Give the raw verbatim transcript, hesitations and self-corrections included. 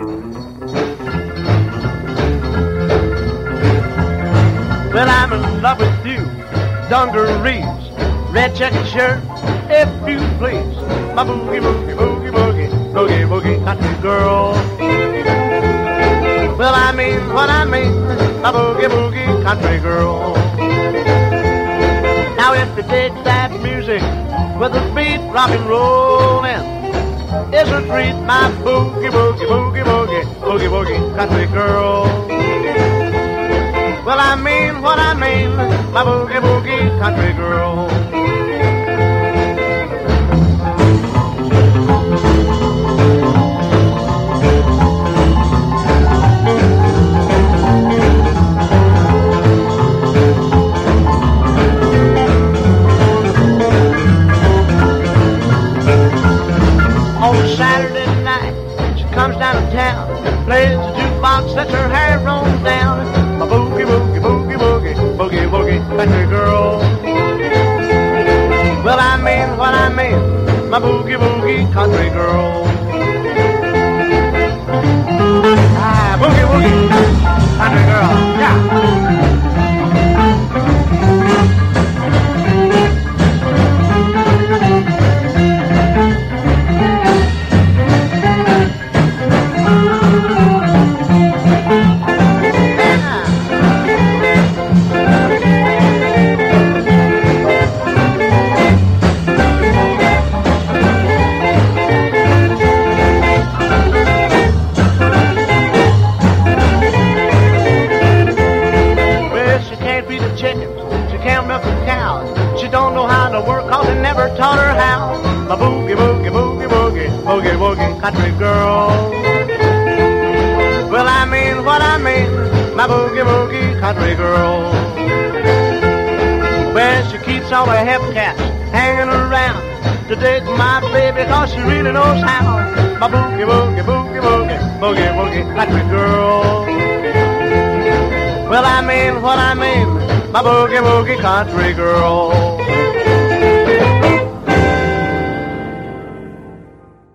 Well, I'm in love with you, dungarees, red checkered shirt, if you please. My boogie, boogie, boogie, boogie, boogie, boogie country girl. Well, I mean what I mean, my boogie, boogie country girl. Now if you dig that music with a beat rock and rollin', it's a treat, my boogie, boogie, boogie, boogie, boogie, boogie country girl. Well, I mean what I mean, my boogie, boogie country girl. On Saturday night, she comes down to town, plays the jukebox, lets her hair roll down. My boogie, boogie, boogie, boogie, boogie, boogie country girl. Well, I mean what I mean, my boogie, boogie country girl. Ah, boogie, boogie country girl, yeah. Taught her how. My boogie, boogie, boogie, boogie, boogie, boogie country girl. Well, I mean what I mean, my boogie, boogie country girl. Well, she keeps all her hep cats hanging around to date my baby, cause she really knows how. My boogie, boogie, boogie, boogie, boogie, boogie country girl. Well, I mean what I mean, my boogie, boogie country girl.